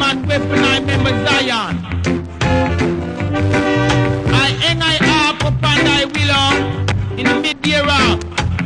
man weapon, I remember Zion. I hang I up upon thy willow in the mid-year rock.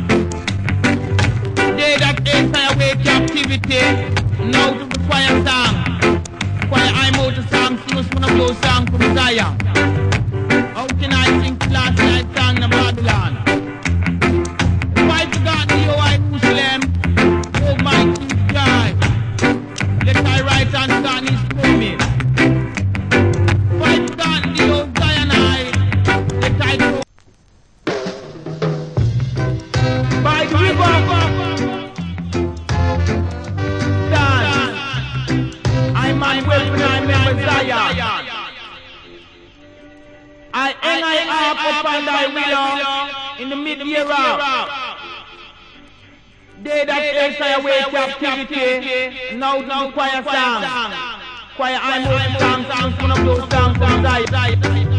Day that ends I away captivity. Now to the choir song. Choir I'm out of song, sing one of those songs from Zion. How can I sing last night song in Babylon? If I forgot thee, O Jerusalem, oh my King God, let thy right hand stand his promise. If I forgot thee, O Zion, let thy go. By the river, stand. I'm my weapon, I'm my Zion. I hang I up upon thy willow in the mid-year rock. Day that ends I away captivity. Now to the choir song. Choir I'm out of songs, one of those songs from Zion.